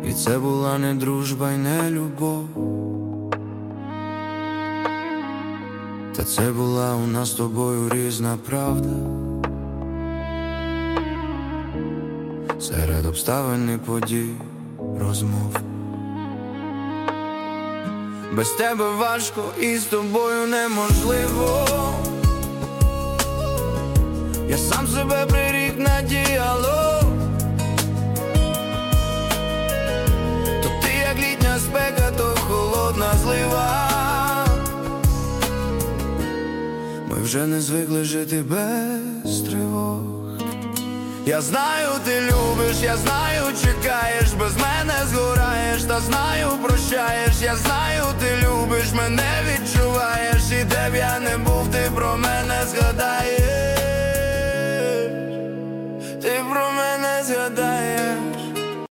І це була не дружба й не любов, та це була у нас з тобою різна правда. Серед обставин і подій, розмов. Без тебе важко і з тобою неможливо. Я сам себе прирік на діалог. То ти як літня спека, то холодна злива. Ми вже не звикли жити без тривог. Я знаю, ти любиш, я знаю, чекаєш, без мене згораєш, та знаю, прощаєш. Я знаю, ти любиш, мене відчуваєш, і де б я не був, ти про мене згадаєш, ти про мене згадаєш.